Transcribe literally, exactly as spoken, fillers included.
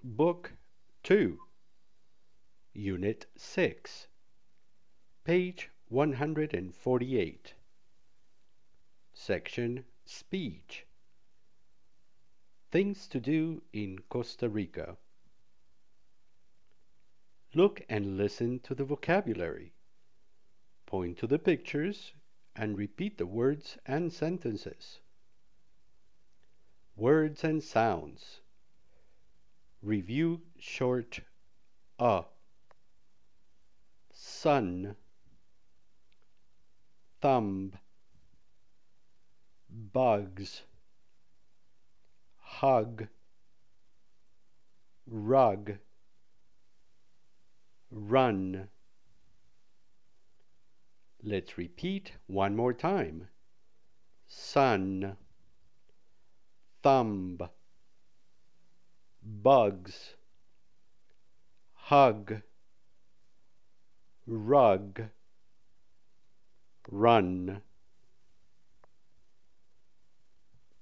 Book two, Unit six, page one hundred forty-eight, Section Speech. Things to do in Costa Rica. Look and listen to the vocabulary. Point to the pictures and repeat the words and sentences. Words and sounds. Review short a. Sun, thumb, bugs, hug, rug, run. Let's repeat one more time. Sun, thumb, bugs, hug, rug, run.